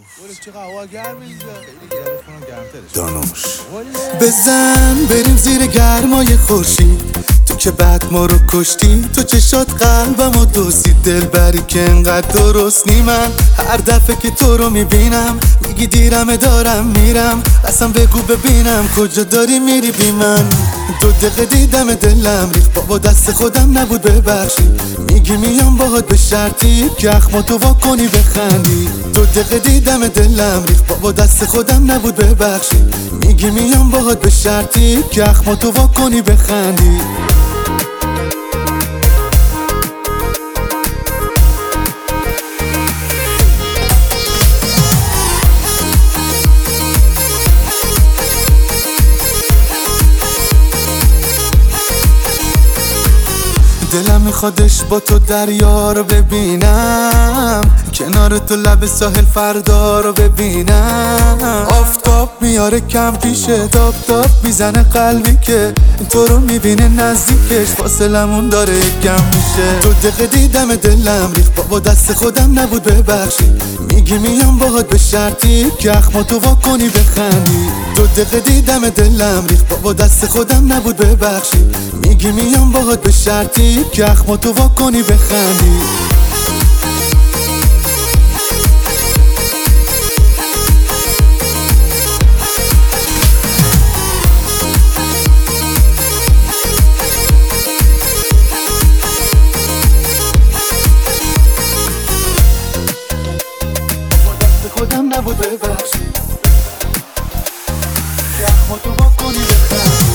دانوش بزن بریم زیر گرمای خورشید، تو که بعد ما رو کشتی، تو چشات قلبمو دوستی، دلبری که انقدر درست نی. من هر دفعه که تو رو میبینم میگی دیرمه دارم میرم، اصلا بگو ببینم کجا داری میری بی من. 2 دقیقه دیدم دلم ریخت، بابا دست خودم نبود ببخشی، میگی میام باهات به شرطی که اخماتو وا کنی بخندی. 2 دقیقه دیدم دلم ریخت، بابا دست خودم نبود ببخشی، میگی میام باهات به شرطی که اخماتو وا کنی بخندی. دلم میخوادش با تو دریا رو ببینم، کنار تو لب ساحل فردا رو ببینم. آفتاب میاره کم پیشه، تاب تاب میزنه قلبی که تو رو میبینه نزدیکش، فاصلمون داره کم میشه. 2 دقیقه دیدم دلم ریخت، بابا دست خودم نبود ببخشی، میگی میام باهات به شرطی که اخماتو وا کنی بخندی. 2 دقیقه دیدم دلم ریخت، بابا دست خودم نبود ببخشی، میگی میام باهات به شرطی که اخماتو وا کنی بخندی. خودم نبود ببخشی که اخماتو وا کنی بخندی.